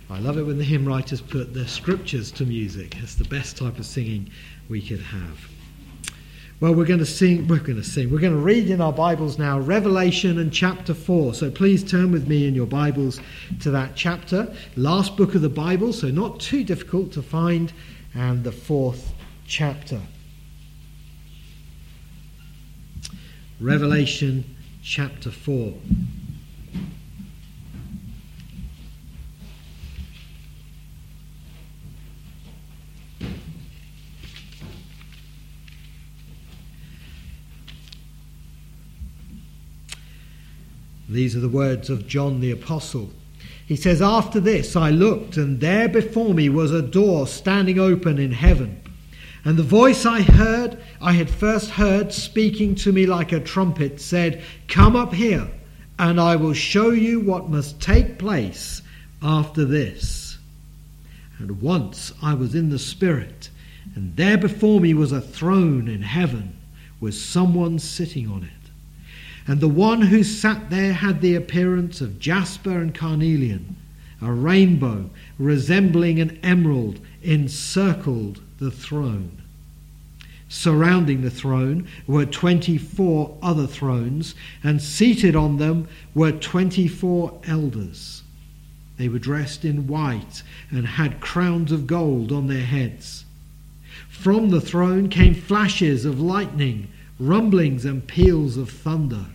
I love it when the hymn writers put the scriptures to music. It's the best type of singing we could have. Well, we're going to read in our Bibles now Revelation and chapter 4. So please turn with me in your Bibles to that chapter. Last book of the Bible, so not too difficult to find, and the 4th chapter. Revelation chapter 4. These are the words of John the Apostle. He says, "After this I looked, and there before me was a door standing open in heaven. And the voice I had first heard speaking to me like a trumpet, said, 'Come up here, and I will show you what must take place after this.' And once I was in the Spirit, and there before me was a throne in heaven, with someone sitting on it. And the one who sat there had the appearance of jasper and carnelian. A rainbow resembling an emerald encircled the throne. Surrounding the throne were 24 other thrones, and seated on them were 24 elders. They were dressed in white and had crowns of gold on their heads. From the throne came flashes of lightning, rumblings and peals of thunder.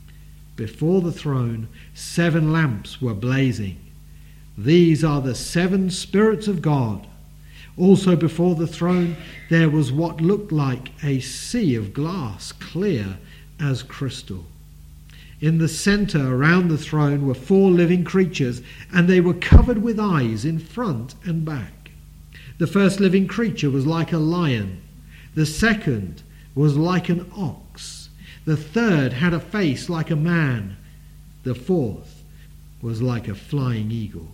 Before the throne 7 lamps were blazing. These are the 7 spirits of God. Also before the throne there was what looked like a sea of glass, clear as crystal. In the center around the throne were 4 living creatures, and they were covered with eyes in front and back. The first living creature was like a lion. The second was like an ox. The third had a face like a man. The fourth was like a flying eagle.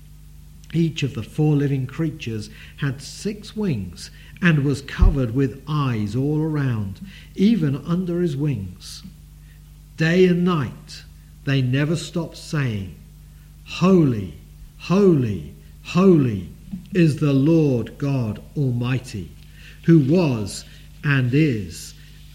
Each of the 4 living creatures had 6 wings and was covered with eyes all around, even under his wings. Day and night they never stopped saying, "Holy, holy, holy is the Lord God Almighty, who was and is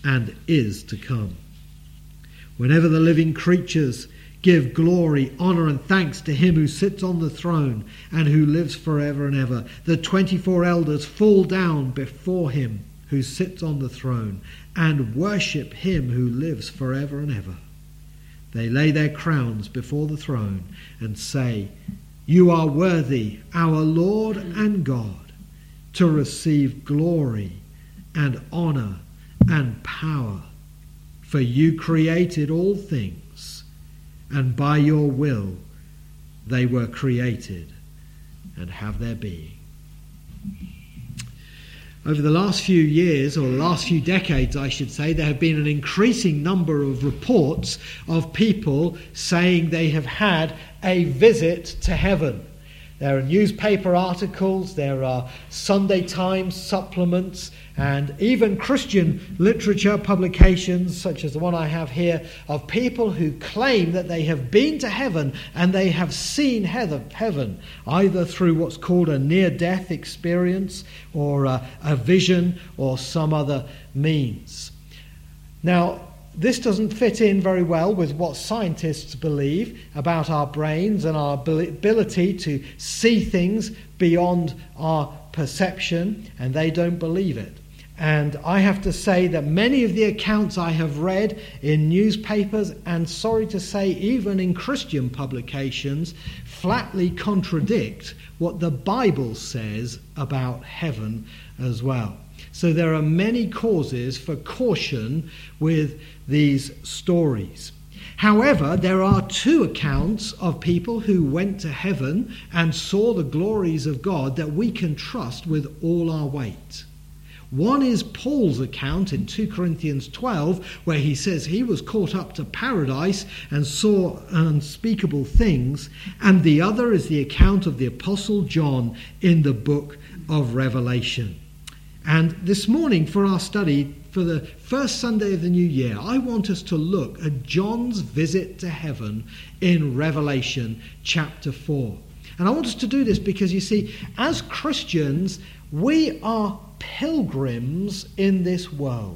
to come." Whenever the living creatures give glory, honor, and thanks to him who sits on the throne and who lives forever and ever, the 24 elders fall down before him who sits on the throne and worship him who lives forever and ever. They lay their crowns before the throne and say, "You are worthy, our Lord and God, to receive glory and honor and power, for you created all things, and by your will they were created and have their being." Over the last few years, or the last few decades I should say, there have been an increasing number of reports of people saying they have had a visit to heaven. There are newspaper articles, there are Sunday Times supplements, and even Christian literature publications, such as the one I have here, of people who claim that they have been to heaven and they have seen heaven, either through what's called a near-death experience or a vision or some other means. Now, this doesn't fit in very well with what scientists believe about our brains and our ability to see things beyond our perception, and they don't believe it. And I have to say that many of the accounts I have read in newspapers, and sorry to say even in Christian publications, flatly contradict what the Bible says about heaven as well. So there are many causes for caution with these stories. However, there are 2 accounts of people who went to heaven and saw the glories of God that we can trust with all our weight. One is Paul's account in 2 Corinthians 12, where he says he was caught up to paradise and saw unspeakable things. And the other is the account of the Apostle John in the book of Revelation. And this morning for our study, for the first Sunday of the new year, I want us to look at John's visit to heaven in Revelation chapter 4. And I want us to do this because, you see, as Christians, we are pilgrims in this world.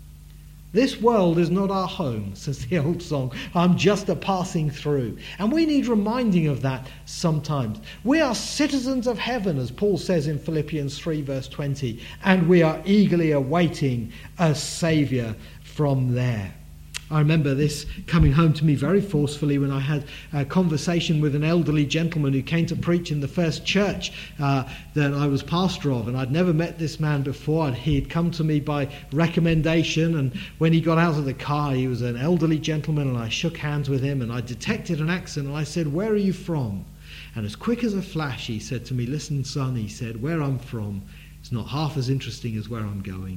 This world is not our home, says the old song. I'm just a passing through. And we need reminding of that sometimes. We are citizens of heaven, as Paul says in Philippians 3 verse 20, and we are eagerly awaiting a Saviour from there. I remember this coming home to me very forcefully when I had a conversation with an elderly gentleman who came to preach in the first church that I was pastor of, and I'd never met this man before, and he'd come to me by recommendation, and when he got out of the car, he was an elderly gentleman, and I shook hands with him, and I detected an accent, and I said, "Where are you from?" And as quick as a flash, he said to me, "Listen, son," he said, "where I'm from, it's not half as interesting as where I'm going."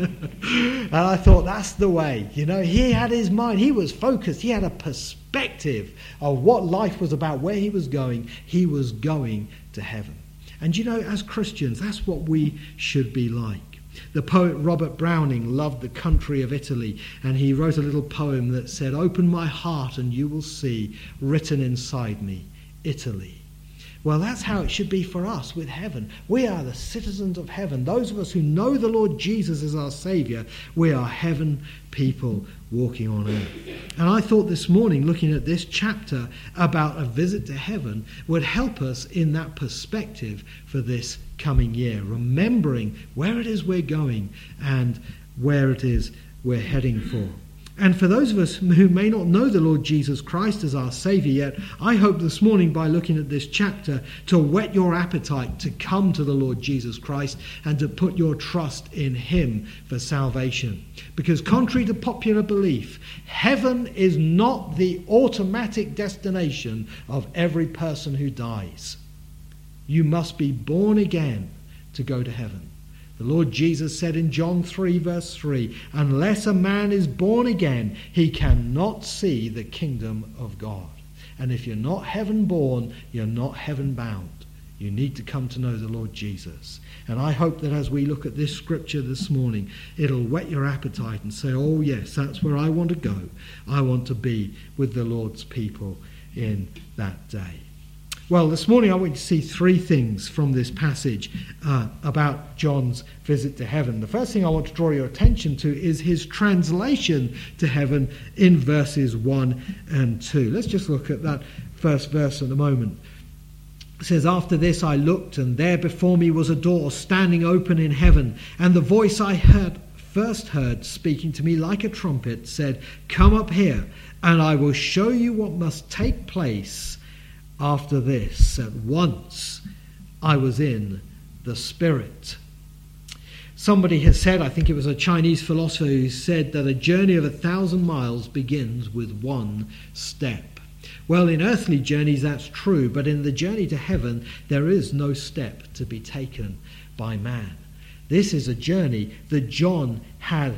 And I thought, that's the way. You know, he had his mind. He was focused. He had a perspective of what life was about, where he was going. He was going to heaven. And you know, as Christians, that's what we should be like. The poet Robert Browning loved the country of Italy, and he wrote a little poem that said, "Open my heart and you will see, written inside me, Italy." Well, that's how it should be for us with heaven. We are the citizens of heaven. Those of us who know the Lord Jesus as our Saviour, we are heaven people walking on earth. And I thought this morning, looking at this chapter about a visit to heaven, would help us in that perspective for this coming year, remembering where it is we're going and where it is we're heading for. And for those of us who may not know the Lord Jesus Christ as our Saviour yet, I hope this morning by looking at this chapter to whet your appetite to come to the Lord Jesus Christ and to put your trust in Him for salvation. Because contrary to popular belief, heaven is not the automatic destination of every person who dies. You must be born again to go to heaven. The Lord Jesus said in John 3 verse 3, "Unless a man is born again, he cannot see the kingdom of God." And if you're not heaven born, you're not heaven bound. You need to come to know the Lord Jesus. And I hope that as we look at this scripture this morning, it'll whet your appetite and say, "Oh yes, that's where I want to go. I want to be with the Lord's people in that day." Well, this morning I want you to see three things from this passage about John's visit to heaven. The first thing I want to draw your attention to is his translation to heaven in verses 1 and 2. Let's just look at that first verse at the moment. It says, "After this I looked, and there before me was a door standing open in heaven, and the voice I first heard speaking to me like a trumpet said, 'Come up here, and I will show you what must take place after this.' At once I was in the Spirit." Somebody has said, I think it was a Chinese philosopher who said that a journey of 1,000 miles begins with one step. Well, in earthly journeys that's true, but in the journey to heaven there is no step to be taken by man. This is a journey that John had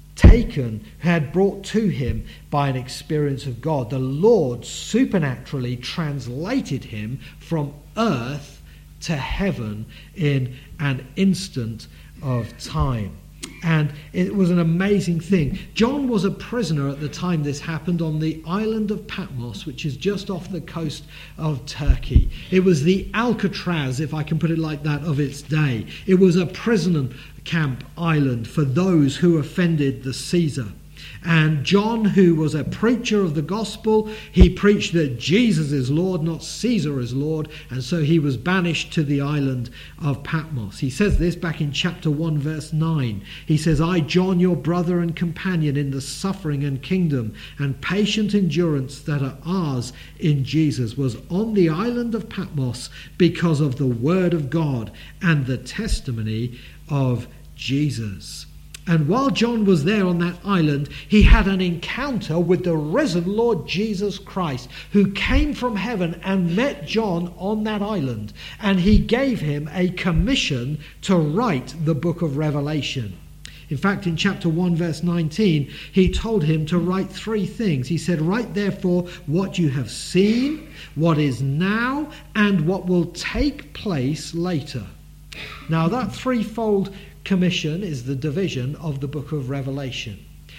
brought to him by an experience of God. The Lord supernaturally translated him from earth to heaven in an instant of time. And it was an amazing thing. John was a prisoner at the time this happened on the island of Patmos, which is just off the coast of Turkey. It was the Alcatraz, if I can put it like that, of its day. It was a prison camp island for those who offended the Caesar. And John, who was a preacher of the gospel, he preached that Jesus is Lord, not Caesar is Lord, and so he was banished to the island of Patmos. He says this back in chapter 1 verse 9. He says, "I, John, your brother and companion in the suffering and kingdom and patient endurance that are ours in Jesus, was on the island of Patmos because of the word of God and the testimony of Jesus." And while John was there on that island, he had an encounter with the risen Lord Jesus Christ, who came from heaven and met John on that island. And he gave him a commission to write the book of Revelation. In fact, in chapter 1, verse 19, he told him to write three things. He said, "Write therefore what you have seen, what is now, and what will take place later." Now, that threefold commission is the division of the book of Revelation.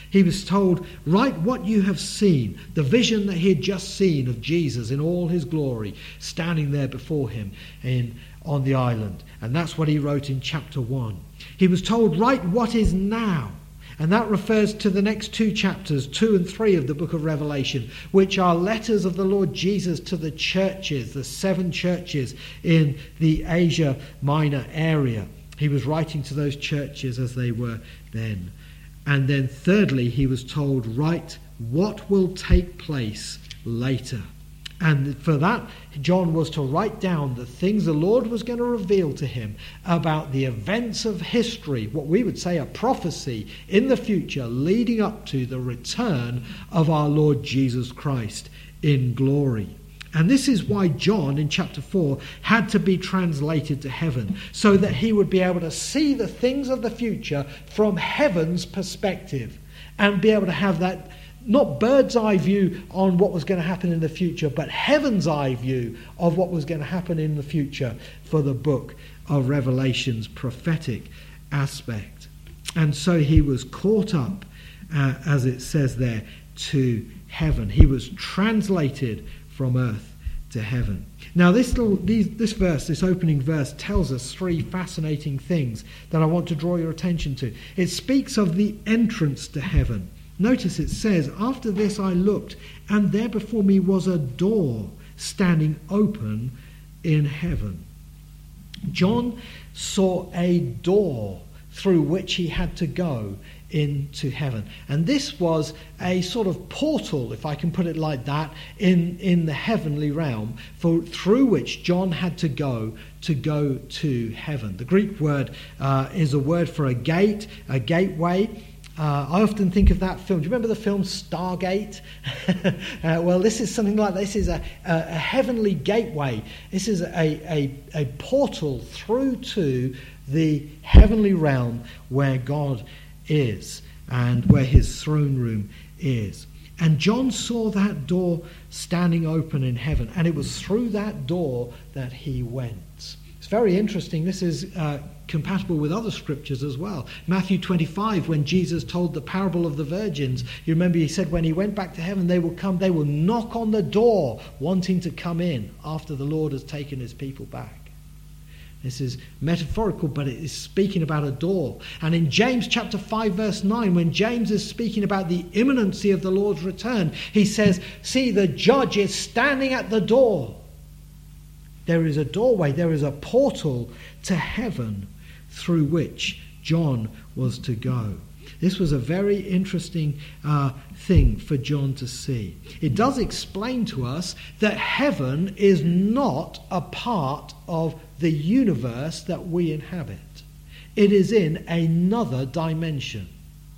He was told, write what you have seen, the vision that he had just seen of Jesus in all his glory, standing there before him on the island. And that's what he wrote in chapter 1. He was told, write what is now. And that refers to the next two chapters, 2 and 3 of the book of Revelation, which are letters of the Lord Jesus to the churches, the 7 churches in the Asia Minor area. He was writing to those churches as they were then. And then thirdly, he was told, write what will take place later. And for that, John was to write down the things the Lord was going to reveal to him about the events of history, what we would say a prophecy in the future leading up to the return of our Lord Jesus Christ in glory. And this is why John in chapter 4 had to be translated to heaven, so that he would be able to see the things of the future from heaven's perspective and be able to have that not bird's eye view on what was going to happen in the future, but heaven's eye view of what was going to happen in the future for the book of Revelation's prophetic aspect. And so he was caught up, as it says there, to heaven. He was translated from earth to heaven. Now this verse, this opening verse, tells us 3 fascinating things that I want to draw your attention to. It speaks of the entrance to heaven. Notice it says, after this I looked, and there before me was a door standing open in heaven. John saw a door through which he had to go into heaven. And this was a sort of portal, if I can put it like that, in the heavenly realm, through which John had to go to heaven. The Greek word is a word for a gate, a gateway. I often think of that film. Do you remember the film Stargate? Well, this is something like this. This is a heavenly gateway. This is a portal through to the heavenly realm where God is and where his throne room is. And John saw that door standing open in heaven, and it was through that door that he went. It's very interesting. This is compatible with other scriptures as well. Matthew 25, when Jesus told the parable of the virgins, you remember he said when he went back to heaven, they will knock on the door wanting to come in after the Lord has taken his people back. This is metaphorical, but it is speaking about a door. And in James chapter 5 verse 9, when James is speaking about the imminency of the Lord's return, he says, see, the judge is standing at the door. There is a doorway, there is a portal to heaven through which John was to go. This was a very interesting thing for John to see. It does explain to us that heaven is not a part of the universe that we inhabit. It is in another dimension.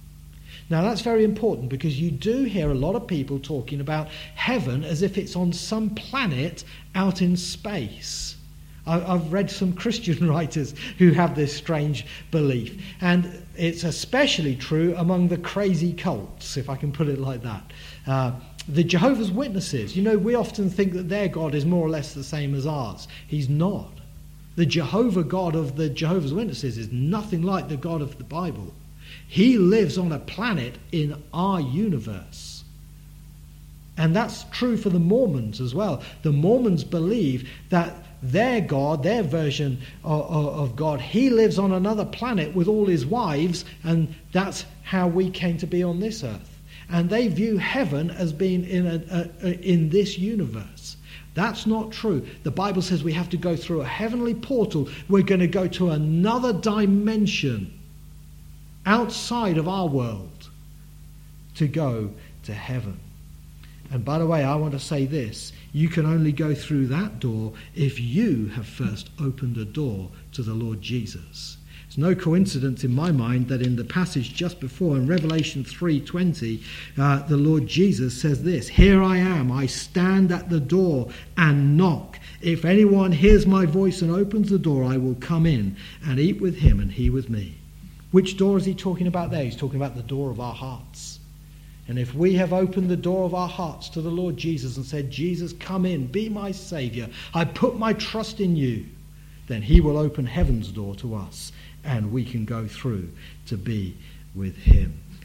Now that's very important, because you do hear a lot of people talking about heaven as if it's on some planet out in space. I've read some Christian writers who have this strange belief, and it's especially true among the crazy cults, if I can put it like that. The Jehovah's Witnesses, we often think that their God is more or less the same as ours. He's not. The Jehovah God of the Jehovah's Witnesses is nothing like the God of the Bible. He lives on a planet in our universe. And that's true for the Mormons as well. The Mormons believe that their God, their version of God, he lives on another planet with all his wives, and that's how we came to be on this earth. And they view heaven as being in this universe. That's not true. The Bible says we have to go through a heavenly portal. We're going to go to another dimension outside of our world to go to heaven. And by the way, I want to say this. You can only go through that door if you have first opened a door to the Lord Jesus. It's no coincidence in my mind that in the passage just before, in Revelation 3:20, the Lord Jesus says this, "Here I am, I stand at the door and knock. If anyone hears my voice and opens the door, I will come in and eat with him and he with me." Which door is he talking about there? He's talking about the door of our hearts. And if we have opened the door of our hearts to the Lord Jesus and said, "Jesus, come in, be my Saviour, I put my trust in you," then he will open heaven's door to us, and we can go through to be with him.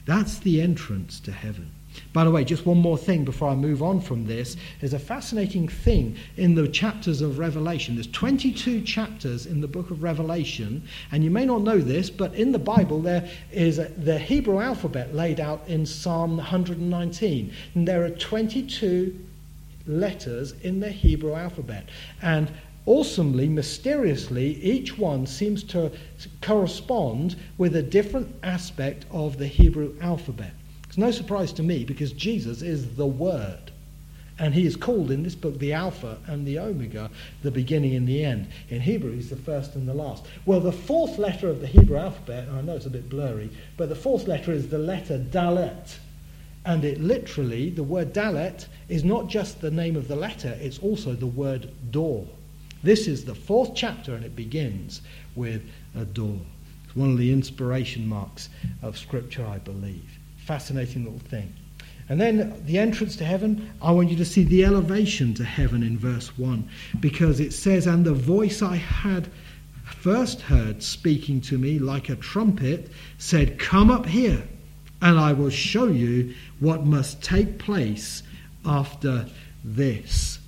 That's the entrance to heaven. By the way, just one more thing before I move on from this. There's a fascinating thing in the chapters of Revelation. There's 22 chapters in the book of Revelation, and you may not know this, but in the Bible there is the Hebrew alphabet laid out in Psalm 119. And there are 22 letters in the Hebrew alphabet. And awesomely, mysteriously, each one seems to correspond with a different aspect of the Hebrew alphabet. It's no surprise to me because Jesus is the Word. And he is called in this book the Alpha and the Omega, the beginning and the end. In Hebrew, he's the first and the last. Well, the fourth letter of the Hebrew alphabet, and I know it's a bit blurry, but the fourth letter is the letter Dalet. And it literally, the word Dalet, is not just the name of the letter, it's also the word door. This is the fourth chapter, and it begins with a door. It's one of the inspiration marks of Scripture, I believe. Fascinating little thing. And then the entrance to heaven, I want you to see the elevation to heaven in verse 1, because it says, "And the voice I had first heard speaking to me like a trumpet said, 'Come up here, and I will show you what must take place after this.'"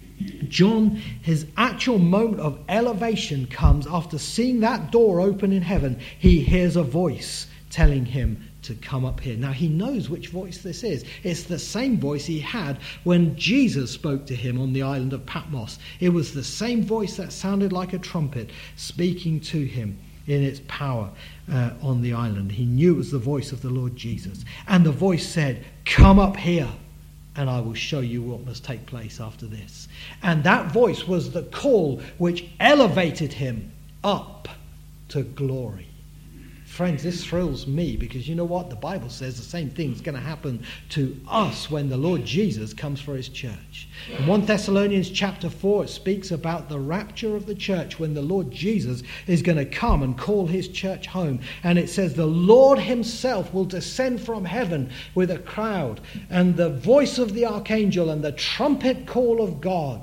John, his actual moment of elevation comes after seeing that door open in heaven. He hears a voice telling him to come up here. Now he knows which voice this is. It's the same voice he had when Jesus spoke to him on the island of Patmos. It was the same voice that sounded like a trumpet speaking to him in its power on the island. He knew it was the voice of the Lord Jesus. And the voice said, "Come up here, and I will show you what must take place after this." And that voice was the call which elevated him up to glory. Friends, this thrills me because you know what? The Bible says the same thing's going to happen to us when the Lord Jesus comes for his church. In 1 Thessalonians chapter 4, it speaks about the rapture of the church when the Lord Jesus is going to come and call his church home. And it says the Lord himself will descend from heaven with a cloud and the voice of the archangel and the trumpet call of God.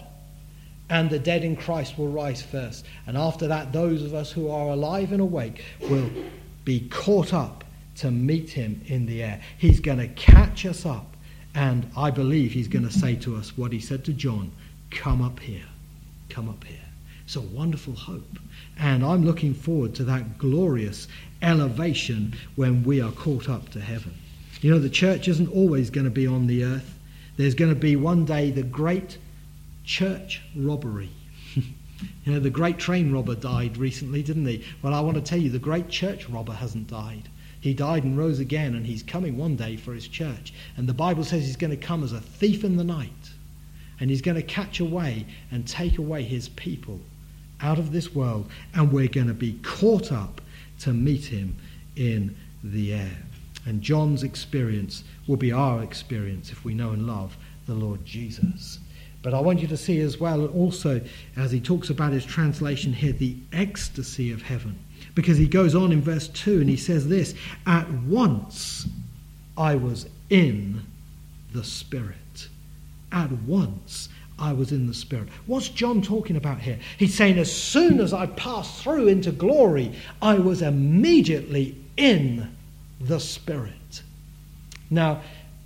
And the dead in Christ will rise first. And after that, those of us who are alive and awake will be caught up to meet him in the air. He's going to catch us up, and I believe he's going to say to us what he said to John, "Come up here, come up here." It's a wonderful hope, and I'm looking forward to that glorious elevation when we are caught up to heaven. You know, the church isn't always going to be on the earth. There's going to be one day the great church robbery. You know, the great train robber died recently, didn't he? Well, I want to tell you, the great church robber hasn't died. He died and rose again, and he's coming one day for his church. And the Bible says he's going to come as a thief in the night. And he's going to catch away and take away his people out of this world. And we're going to be caught up to meet him in the air. And John's experience will be our experience if we know and love the Lord Jesus. But I want you to see as well, also, as he talks about his translation here, the ecstasy of heaven. Because he goes on in verse 2 and he says this, "At once I was in the Spirit." At once I was in the Spirit. What's John talking about here? He's saying as soon as I passed through into glory, I was immediately in the Spirit. Now,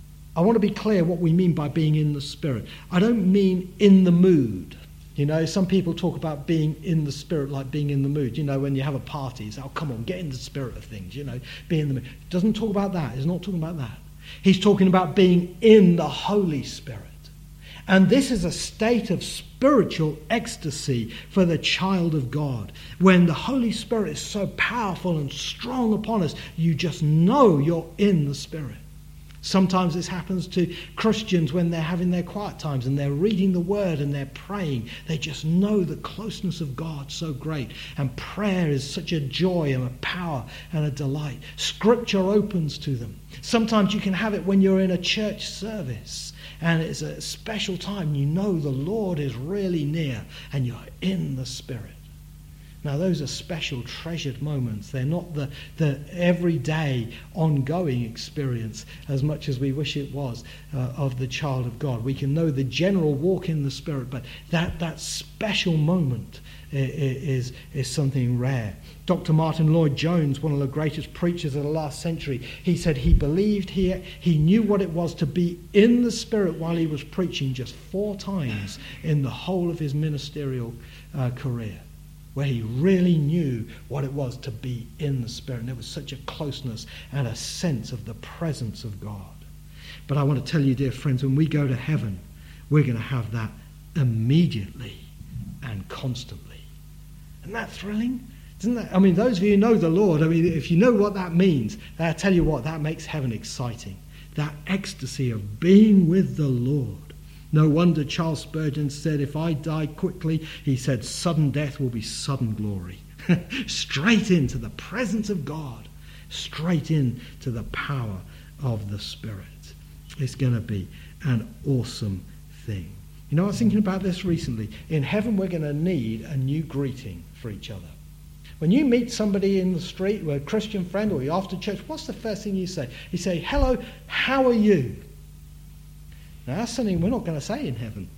I want to be clear what we mean by being in the Spirit. I don't mean in the mood. You know, some people talk about being in the Spirit like being in the mood. You know, when you have a party, it's, "Oh, come on, get in the spirit of things," you know, be in the mood. It doesn't talk about that. He's not talking about that. He's talking about being in the Holy Spirit. And this is a state of spiritual ecstasy for the child of God. When the Holy Spirit is so powerful and strong upon us, you just know you're in the Spirit. Sometimes this happens to Christians when they're having their quiet times and they're reading the Word and they're praying. They just know the closeness of God so great. And prayer is such a joy and a power and a delight. Scripture opens to them. Sometimes you can have it when you're in a church service and it's a special time. You know the Lord is really near and you're in the Spirit. Now, those are special, treasured moments. They're not the everyday, ongoing experience as much as we wish it was of the child of God. We can know the general walk in the Spirit, but that special moment is something rare. Dr. Martin Lloyd-Jones, one of the greatest preachers of the last century, he said he believed he knew what it was to be in the Spirit while he was preaching just 4 times in the whole of his ministerial career, where he really knew what it was to be in the Spirit. And there was such a closeness and a sense of the presence of God. But I want to tell you, dear friends, when we go to heaven, we're going to have that immediately and constantly. Isn't that thrilling? Isn't that? I mean, those of you who know the Lord, I mean, if you know what that means, I tell you what, that makes heaven exciting. That ecstasy of being with the Lord. No wonder Charles Spurgeon said, if I die quickly, he said, sudden death will be sudden glory. Straight into the presence of God. Straight into the power of the Spirit. It's going to be an awesome thing. You know, I was thinking about this recently. In heaven, we're going to need a new greeting for each other. When you meet somebody in the street, or a Christian friend, or you're after church, what's the first thing you say? You say, hello, how are you? Now, that's something we're not going to say in heaven.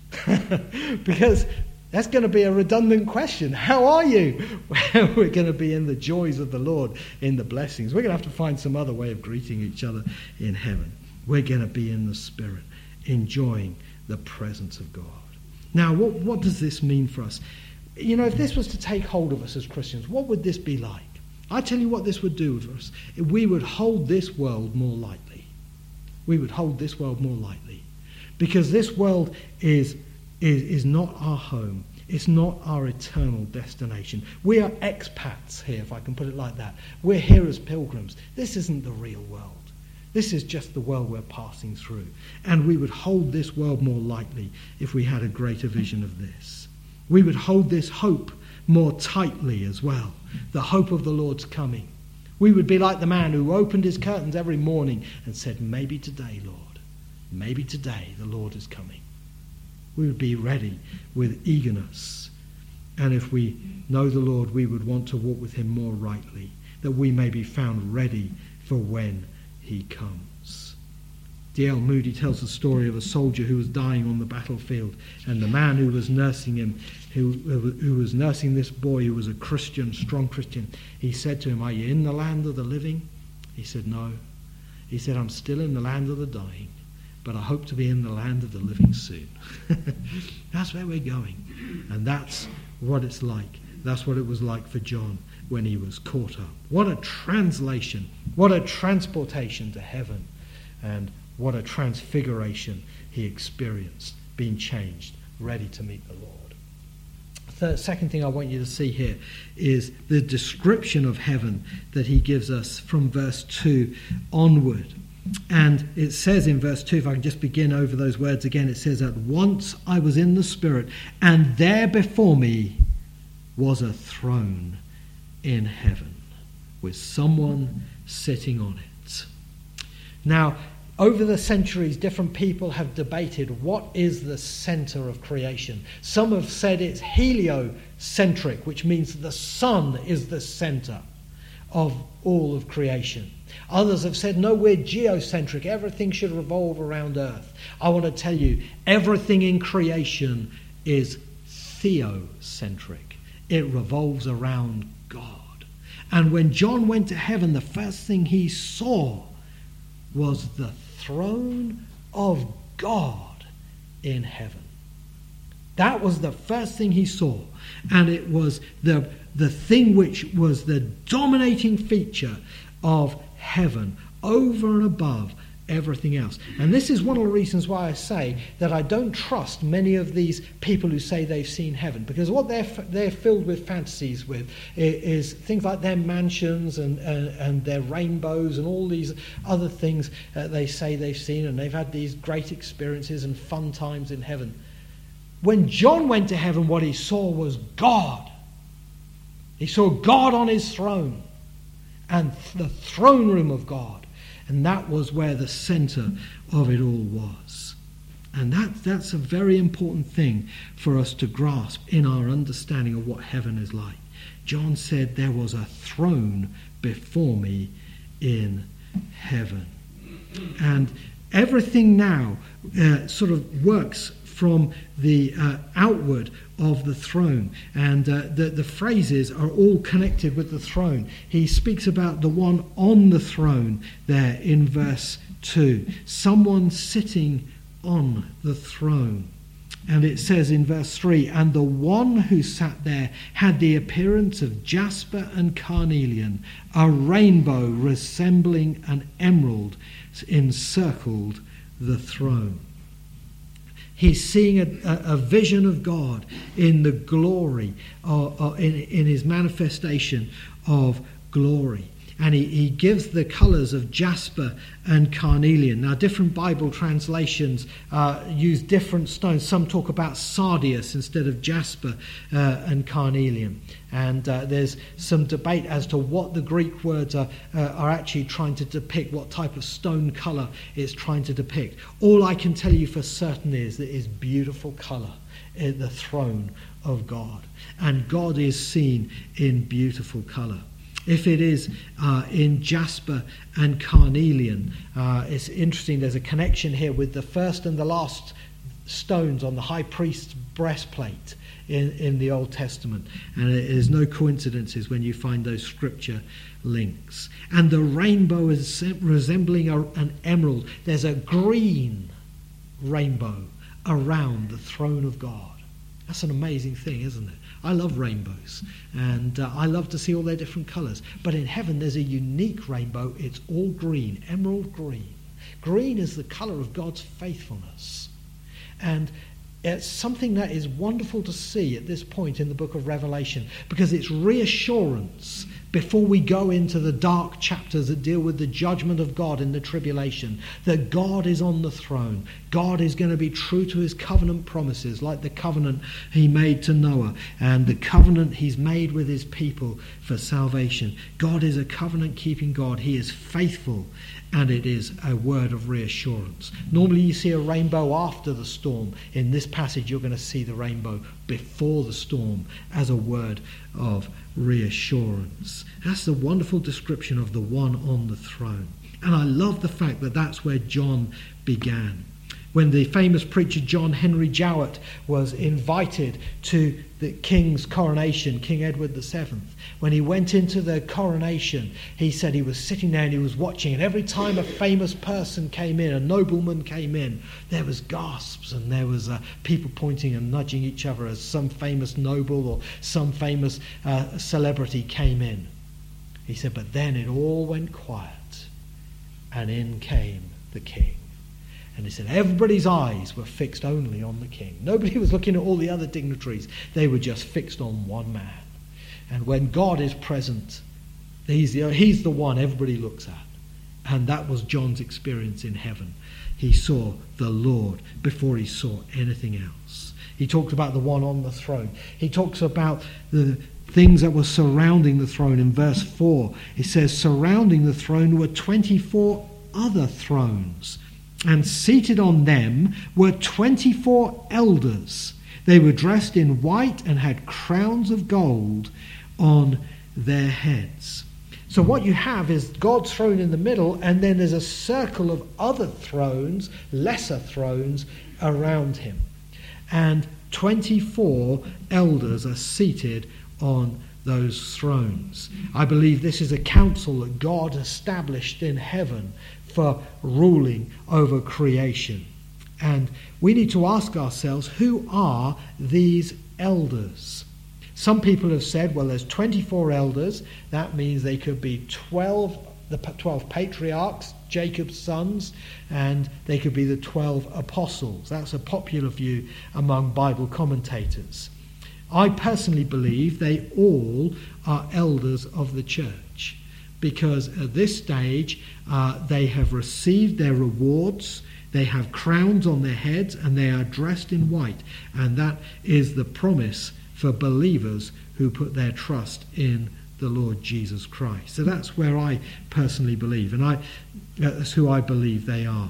Because that's going to be a redundant question. How are you? We're going to be in the joys of the Lord, in the blessings. We're going to have to find some other way of greeting each other in heaven. We're going to be in the Spirit, enjoying the presence of God. Now, what does this mean for us? You know, if this was to take hold of us as Christians, what would this be like? I tell you what this would do for us. We would hold this world more lightly. We would hold this world more lightly. Because this world is not our home. It's not our eternal destination. We are expats here, if I can put it like that. We're here as pilgrims. This isn't the real world. This is just the world we're passing through. And we would hold this world more lightly if we had a greater vision of this. We would hold this hope more tightly as well, the hope of the Lord's coming. We would be like the man who opened his curtains every morning and said, maybe today, Lord, maybe today the Lord is coming. We would be ready with eagerness. And if we know the Lord, we would want to walk with him more rightly, that we may be found ready for when he comes. D.L. Moody tells the story of a soldier who was dying on the battlefield, and the man who was nursing him, who was nursing this boy who was a Christian, strong Christian, he said to him, are you in the land of the living? He said, no. He said, I'm still in the land of the dying, but I hope to be in the land of the living soon. That's where we're going. And that's what it's like. That's what it was like for John when he was caught up. What a translation, what a transportation to heaven, and what a transfiguration he experienced, being changed, ready to meet the Lord. Second thing I want you to see here is the description of heaven that he gives us from verse 2 onward. And it says in verse 2, if I can just begin over those words again, it says, at once I was in the Spirit, and there before me was a throne in heaven with someone sitting on it. Now, over the centuries, different people have debated what is the center of creation. Some have said it's heliocentric, which means the sun is the center of all of creation. Others have said, no, we're geocentric. Everything should revolve around Earth. I want to tell you, everything in creation is theocentric. It revolves around God. And when John went to heaven, the first thing he saw was the throne of God in heaven. That was the first thing he saw. And it was the thing which was the dominating feature of heaven, over and above everything else. And this is one of the reasons why I say that I don't trust many of these people who say they've seen heaven, because what they're filled with fantasies with is things like their mansions and their rainbows and all these other things they say they've seen, and they've had these great experiences and fun times in heaven. When John went to heaven, what he saw was God. He saw God on his throne and the throne room of God. And that was where the center of it all was. And that's a very important thing for us to grasp in our understanding of what heaven is like. John said, there was a throne before me in heaven. And everything now sort of works from the outward of the throne. And the phrases are all connected with the throne. He speaks about the one on the throne there in verse 2. Someone sitting on the throne. And it says in verse 3, and the one who sat there had the appearance of jasper and carnelian, a rainbow resembling an emerald encircled the throne. He's seeing a vision of God in the glory, in his manifestation of glory. And he gives the colours of jasper and carnelian. Now, different Bible translations use different stones. Some talk about sardius instead of jasper and carnelian. And there's some debate as to what the Greek words are actually trying to depict, what type of stone colour it's trying to depict. All I can tell you for certain is that it's beautiful colour in the throne of God. And God is seen in beautiful colour. If it is in jasper and carnelian, it's interesting, there's a connection here with the first and the last stones on the high priest's breastplate in the Old Testament. And it is no coincidences when you find those scripture links. And the rainbow is resembling an emerald. There's a green rainbow around the throne of God. That's an amazing thing, isn't it? I love rainbows, and I love to see all their different colours. But in heaven there's a unique rainbow. It's all green, emerald green. Green is the colour of God's faithfulness. And it's something that is wonderful to see at this point in the book of Revelation, because it's reassurance before we go into the dark chapters that deal with the judgment of God in the tribulation, that God is on the throne. God is going to be true to his covenant promises, like the covenant he made to Noah and the covenant he's made with his people for salvation. God is a covenant-keeping God. He is faithful, and it is a word of reassurance. Normally you see a rainbow after the storm. In this passage you're going to see the rainbow before the storm as a word of reassurance. That's the wonderful description of the one on the throne. And I love the fact that that's where John began. When the famous preacher John Henry Jowett was invited to the king's coronation, King Edward VII, when he went into the coronation, he said he was sitting there and he was watching, and every time a famous person came in, a nobleman came in, there was gasps and there was people pointing and nudging each other as some famous noble or some famous celebrity came in. He said, but then it all went quiet and in came the king. And he said everybody's eyes were fixed only on the king. Nobody was looking at all the other dignitaries. They were just fixed on one man. And when God is present, he's the one everybody looks at. And that was John's experience in heaven. He saw the Lord before he saw anything else. He talked about the one on the throne. He talks about the things that were surrounding the throne. In verse 4, it says, surrounding the throne were 24 other thrones, and seated on them were 24 elders. They were dressed in white and had crowns of gold on their heads. So what you have is God's throne in the middle, and then there's a circle of other thrones, lesser thrones, around him. And 24 elders are seated on those thrones. I believe this is a council that God established in heaven for ruling over creation. And we need to ask ourselves, who are these elders? Some people have said, well, there's 24 elders. That means they could be 12 patriarchs, Jacob's sons, and they could be the 12 apostles. That's a popular view among Bible commentators. I personally believe they all are elders of the church, because at this stage they have received their rewards, they have crowns on their heads, and they are dressed in white. And that is the promise for believers who put their trust in the Lord Jesus Christ. So that's where I personally believe, and that's who I believe they are.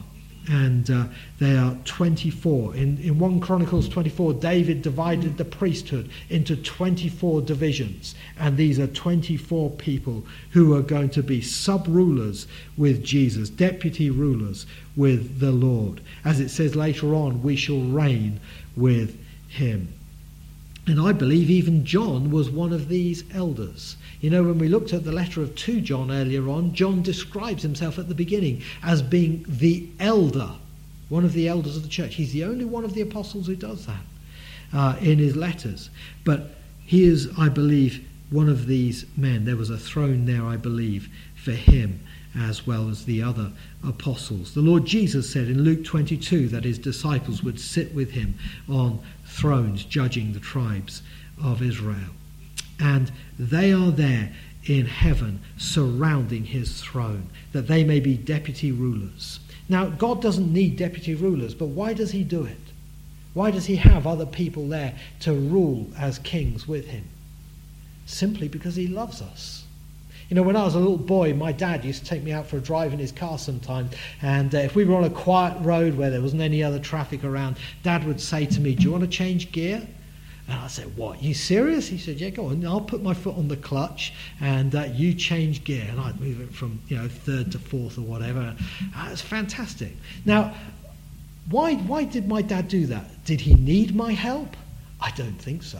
And they are 24. In 1 Chronicles 24, David divided the priesthood into 24 divisions. And these are 24 people who are going to be sub-rulers with Jesus, deputy rulers with the Lord. As it says later on, we shall reign with him. And I believe even John was one of these elders. You know, when we looked at the letter of 2 John earlier on, John describes himself at the beginning as being the elder, one of the elders of the church. He's the only one of the apostles who does that in his letters. But he is, I believe, one of these men. There was a throne there, I believe, for him as well as the other apostles. The Lord Jesus said in Luke 22 that his disciples would sit with him on thrones judging the tribes of Israel. And they are there in heaven surrounding his throne, that they may be deputy rulers. Now, God doesn't need deputy rulers, but why does he do it? Why does he have other people there to rule as kings with him? Simply because he loves us. You know, when I was a little boy, my dad used to take me out for a drive in his car sometimes, and if we were on a quiet road where there wasn't any other traffic around, Dad would say to me, "Do you want to change gear?" And I said, "What, you serious?" He said, "Yeah, go on. I'll put my foot on the clutch and you change gear." And I'd move it from, third to fourth or whatever. It's fantastic. Now, why did my dad do that? Did he need my help? I don't think so.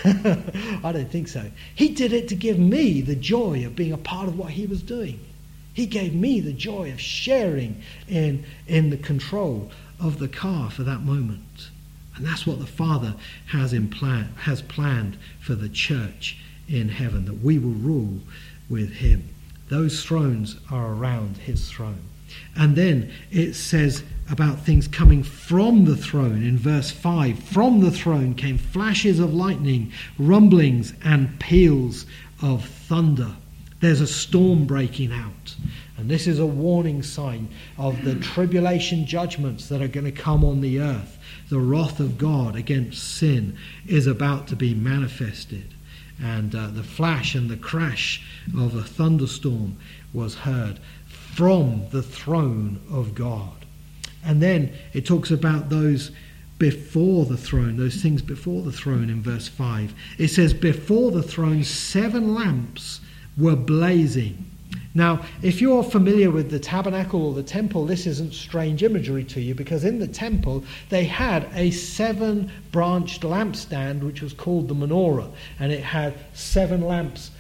I don't think so. He did it to give me the joy of being a part of what he was doing. He gave me the joy of sharing in the control of the car for that moment. And that's what the Father has planned for the church in heaven, that we will rule with him. Those thrones are around his throne. And then it says about things coming from the throne in verse 5. From the throne came flashes of lightning, rumblings and peals of thunder. There's a storm breaking out. And this is a warning sign of the tribulation judgments that are going to come on the earth. The wrath of God against sin is about to be manifested. And the flash and the crash of a thunderstorm was heard from the throne of God. And then it talks about those before the throne, those things before the throne in verse 5. It says, before the throne 7 lamps were blazing. Now, if you're familiar with the tabernacle or the temple, this isn't strange imagery to you, because in the temple they had a 7-branched lampstand which was called the menorah, and it had 7 lamps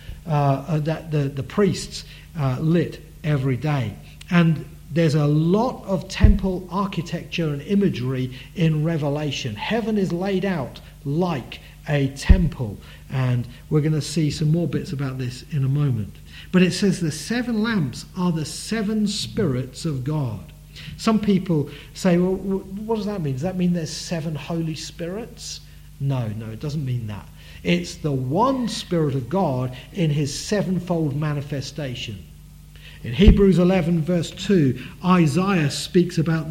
that the priests lit every day. And there's a lot of temple architecture and imagery in Revelation. Heaven is laid out like a temple, and we're going to see some more bits about this in a moment. But it says the 7 lamps are the 7 spirits of God. Some people say, well, what does that mean? Does that mean there's 7 Holy Spirits? No, it doesn't mean that. It's the one Spirit of God in his 7-fold manifestation. In Hebrews 11 verse 2, Isaiah speaks about the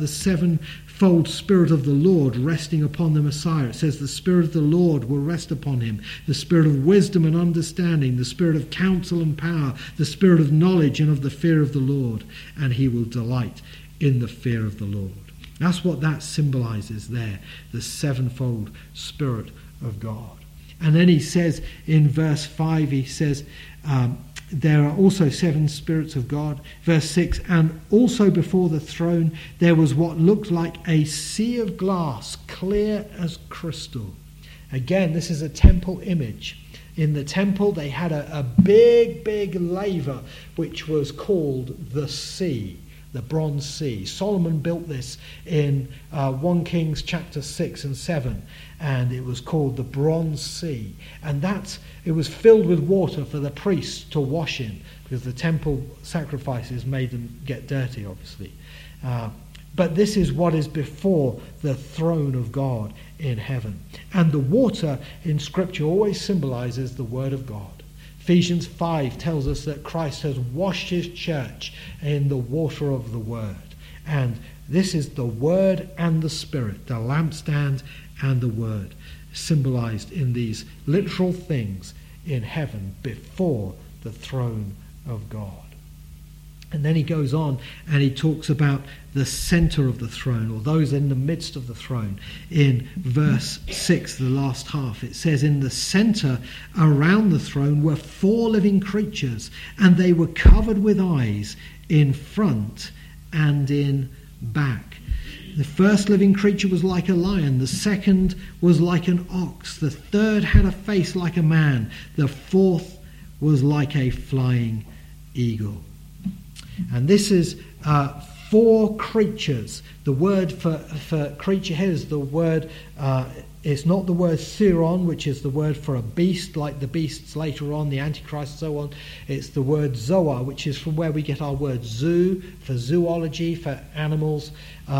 7-fold Spirit of the Lord resting upon the Messiah. It says the Spirit of the Lord will rest upon him, the Spirit of wisdom and understanding, the Spirit of counsel and power, the Spirit of knowledge and of the fear of the Lord, and he will delight in the fear of the Lord. That's what that symbolizes there, the 7-fold Spirit of God. And then he says in verse 5, he says, there are also 7 spirits of God. Verse 6, and also before the throne there was what looked like a sea of glass, clear as crystal. Again, this is a temple image. In the temple they had a big laver which was called the sea, the bronze sea. Solomon built this in 1 Kings chapter 6 and 7, and it was called the bronze sea. And it was filled with water for the priests to wash in, because the temple sacrifices made them get dirty, obviously. But this is what is before the throne of God in heaven. And the water in Scripture always symbolizes the Word of God. Ephesians 5 tells us that Christ has washed his church in the water of the Word. And this is the Word and the Spirit, the lampstand and the Word, symbolized in these literal things in heaven before the throne of God. And then he goes on and he talks about the center of the throne, or those in the midst of the throne. In verse 6, the last half, it says, "In the center around the throne were 4 living creatures, and they were covered with eyes in front and in back. The first living creature was like a lion, the second was like an ox, the third had a face like a man, the fourth was like a flying eagle." And this is 4 creatures. The word for creature here is the word, it's not the word Siron, which is the word for a beast, like the beasts later on, the Antichrist and so on. It's the word Zoa, which is from where we get our word zoo, for zoology, for animals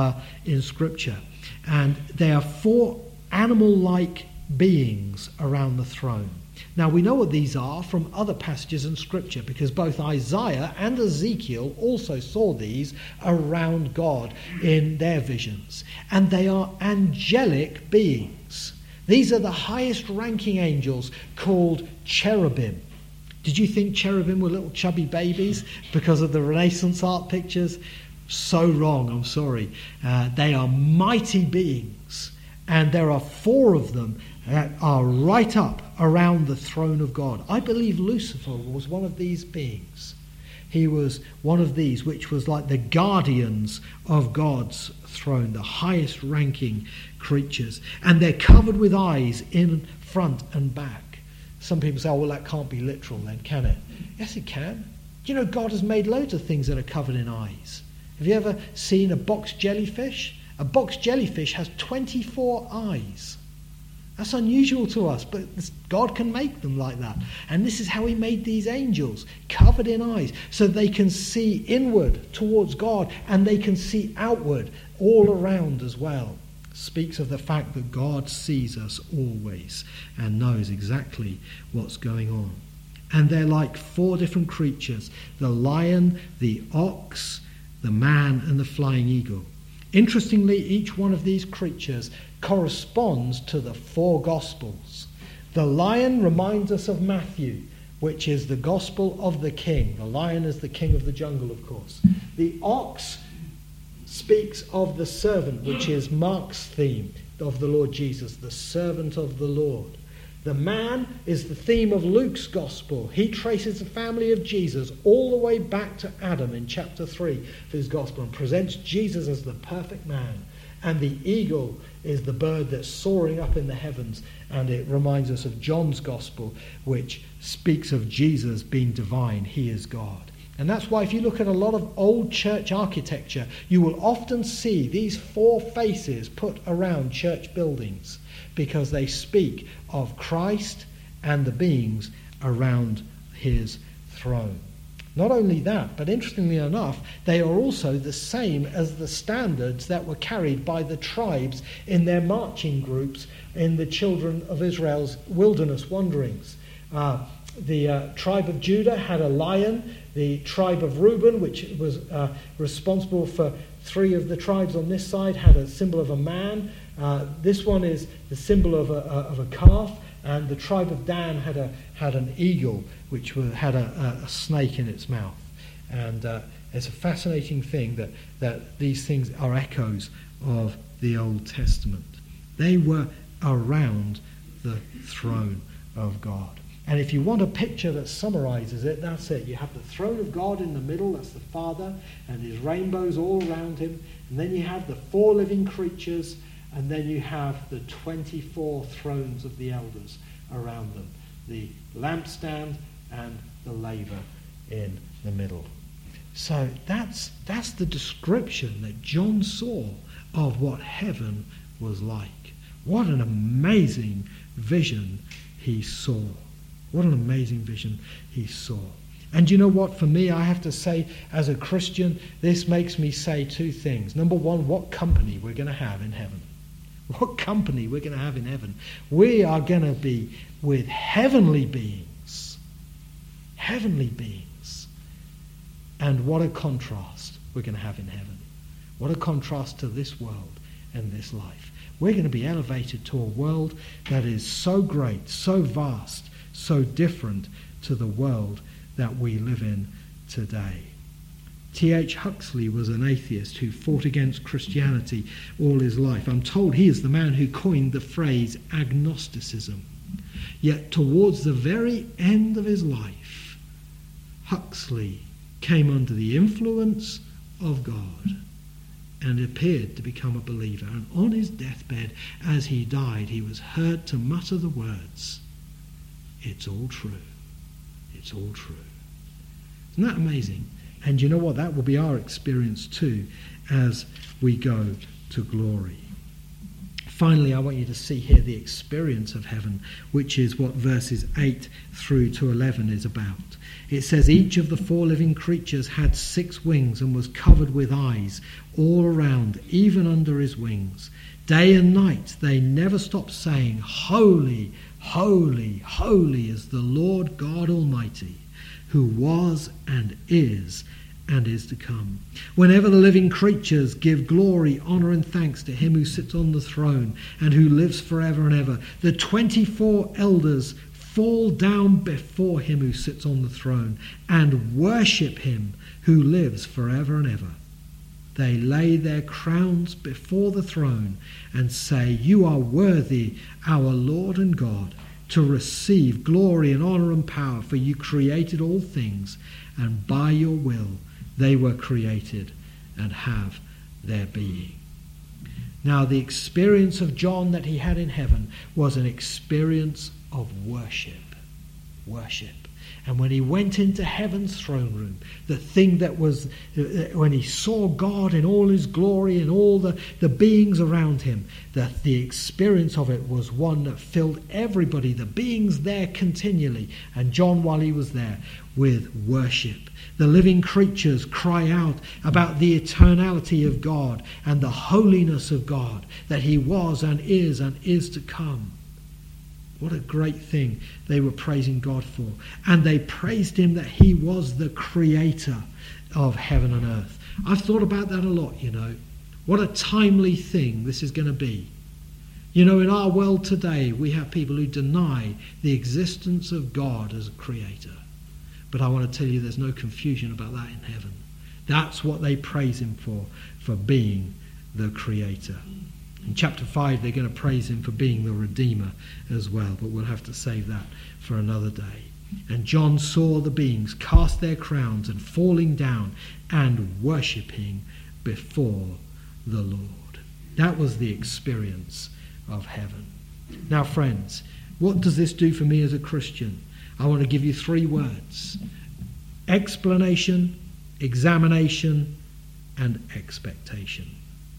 in Scripture. And there are 4 animal-like beings around the throne. Now, we know what these are from other passages in Scripture, because both Isaiah and Ezekiel also saw these around God in their visions. And they are angelic beings. These are the highest ranking angels, called cherubim. Did you think cherubim were little chubby babies because of the Renaissance art pictures? So wrong, I'm sorry. They are mighty beings. And there are 4 of them that are right up around the throne of God. I believe Lucifer was one of these beings. He was one of these, which was like the guardians of God's throne, the highest ranking creatures. And they're covered with eyes in front and back. Some people say, oh, well, that can't be literal then, can it? Yes, it can. You know, God has made loads of things that are covered in eyes. Have you ever seen a box jellyfish? A box jellyfish has 24 eyes. That's unusual to us, but God can make them like that. And this is how he made these angels, covered in eyes, so they can see inward towards God and they can see outward all around as well. Speaks of the fact that God sees us always and knows exactly what's going on. And they're like 4 different creatures: the lion, the ox, the man, and the flying eagle. Interestingly, each one of these creatures corresponds to the 4 Gospels. The lion reminds us of Matthew, which is the Gospel of the King. The lion is the king of the jungle, of course. The ox speaks of the servant, which is Mark's theme of the Lord Jesus, the servant of the Lord. The man is the theme of Luke's Gospel. He traces the family of Jesus all the way back to Adam in chapter 3 of his Gospel and presents Jesus as the perfect man. And the eagle is the bird that's soaring up in the heavens, and it reminds us of John's Gospel, which speaks of Jesus being divine. He is God. And that's why if you look at a lot of old church architecture, you will often see these 4 faces put around church buildings, because they speak of Christ and the beings around his throne. Not only that, but interestingly enough, they are also the same as the standards that were carried by the tribes in their marching groups in the children of Israel's wilderness wanderings. The tribe of Judah had a lion. The tribe of Reuben, which was responsible for 3 of the tribes on this side, had a symbol of a man. This one is the symbol of a calf, and the tribe of Dan had an eagle, which had a snake in its mouth. And it's a fascinating thing that these things are echoes of the Old Testament. They were around the throne of God. And if you want a picture that summarizes it, that's it. You have the throne of God in the middle, that's the Father, and his rainbows all around him. And then you have the 4 living creatures, and then you have the 24 thrones of the elders around them. The lampstand and the laver in the middle. So that's the description that John saw of what heaven was like. What an amazing vision he saw. What an amazing vision he saw. And you know what? For me, I have to say, as a Christian, this makes me say 2 things. Number 1, what company we're going to have in heaven. What company we're going to have in heaven. We are going to be with heavenly beings. Heavenly beings. And what a contrast we're going to have in heaven. What a contrast to this world and this life. We're going to be elevated to a world that is so great, so vast, so different to the world that we live in today. T.H. Huxley was an atheist who fought against Christianity all his life. I'm told he is the man who coined the phrase agnosticism. Yet towards the very end of his life, Huxley came under the influence of God and appeared to become a believer. And on his deathbed, as he died, he was heard to mutter the words, "It's all true. It's all true." Isn't that amazing? And you know what? That will be our experience too as we go to glory. Finally, I want you to see here the experience of heaven, which is what verses 8 through to 11 is about. It says, each of the 4 living creatures had 6 wings and was covered with eyes all around, even under his wings. Day and night they never stopped saying, "Holy, holy, holy is the Lord God Almighty, who was and is to come." Whenever the living creatures give glory, honor and thanks to him who sits on the throne and who lives forever and ever, the 24 elders fall down before him who sits on the throne and worship him who lives forever and ever. They lay their crowns before the throne and say, "You are worthy, our Lord and God, to receive glory and honor and power, for you created all things, and by your will they were created and have their being." Now, the experience of John that he had in heaven was an experience of worship. Worship. And when he went into heaven's throne room, the thing that was, when he saw God in all his glory and all the beings around him, that the experience of it was one that filled everybody, the beings there continually, and John, while he was there, with worship. The living creatures cry out about the eternality of God and the holiness of God, that he was and is to come. What a great thing they were praising God for. And they praised him that he was the creator of heaven and earth. I've thought about that a lot, you know. What a timely thing this is going to be. You know, in our world today, we have people who deny the existence of God as a creator. But I want to tell you there's no confusion about that in heaven. That's what they praise him for being the creator. In chapter 5, they're going to praise him for being the Redeemer as well, but we'll have to save that for another day. And John saw the beings cast their crowns and falling down and worshipping before the Lord. That was the experience of heaven. Now, friends, what does this do for me as a Christian? I want to give you 3 words: explanation, examination, and expectation.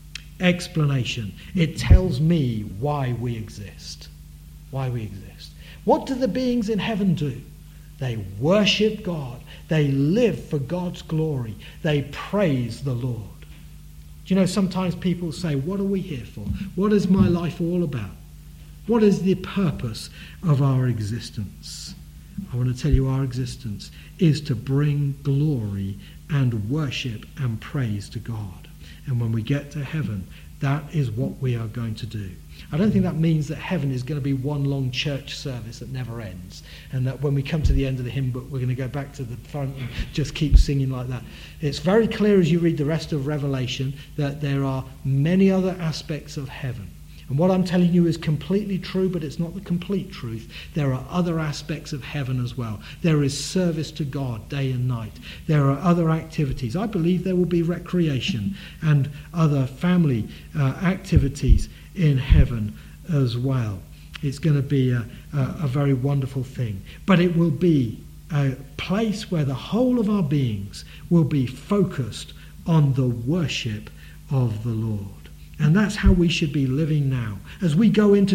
Explanation. It tells me why we exist. Why we exist. What do the beings in heaven do? They worship God. They live for God's glory. They praise the Lord. Do you know, sometimes people say, what are we here for? What is my life all about? What is the purpose of our existence? I want to tell you, our existence is to bring glory and worship and praise to God. And when we get to heaven, that is what we are going to do. I don't think that means that heaven is going to be one long church service that never ends, and that when we come to the end of the hymn book, we're going to go back to the front and just keep singing like that. It's very clear as you read the rest of Revelation that there are many other aspects of heaven. And what I'm telling you is completely true, but it's not the complete truth. There are other aspects of heaven as well. There is service to God day and night. There are other activities. I believe there will be recreation and other family activities in heaven as well. It's going to be a very wonderful thing. But it will be a place where the whole of our beings will be focused on the worship of the Lord. And that's how we should be living now. As we go into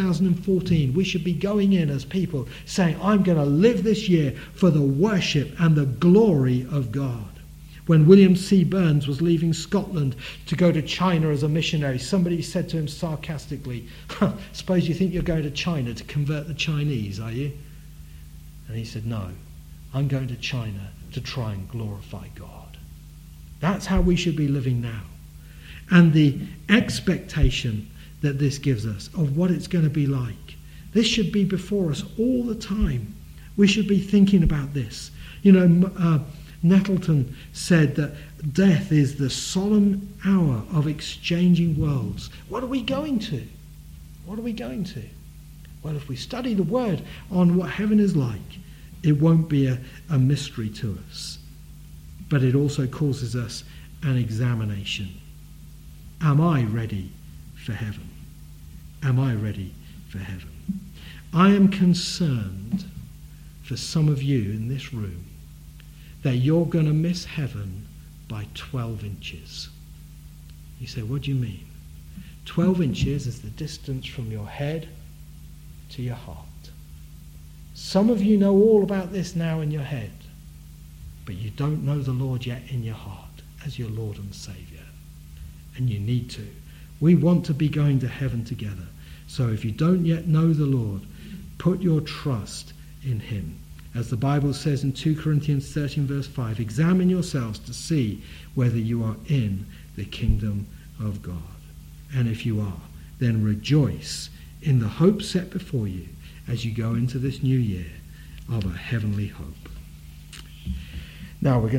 2014, we should be going in as people saying, I'm going to live this year for the worship and the glory of God. When William C. Burns was leaving Scotland to go to China as a missionary, somebody said to him sarcastically, suppose you think you're going to China to convert the Chinese, are you? And he said, no, I'm going to China to try and glorify God. That's how we should be living now. And the expectation that this gives us of what it's going to be like. This should be before us all the time. We should be thinking about this. You know, Nettleton said that death is the solemn hour of exchanging worlds. What are we going to? What are we going to? Well, if we study the Word on what heaven is like, it won't be a mystery to us. But it also causes us an examination. Am I ready for heaven? Am I ready for heaven? I am concerned for some of you in this room that you're going to miss heaven by 12 inches. You say, what do you mean? 12 inches is the distance from your head to your heart. Some of you know all about this now in your head, but you don't know the Lord yet in your heart as your Lord and Saviour. And you need to. We want to be going to heaven together. So if you don't yet know the Lord, put your trust in him. As the Bible says in 2 Corinthians 13 verse 5, examine yourselves to see whether you are in the kingdom of God. And if you are, then rejoice in the hope set before you as you go into this new year of a heavenly hope. Now we're going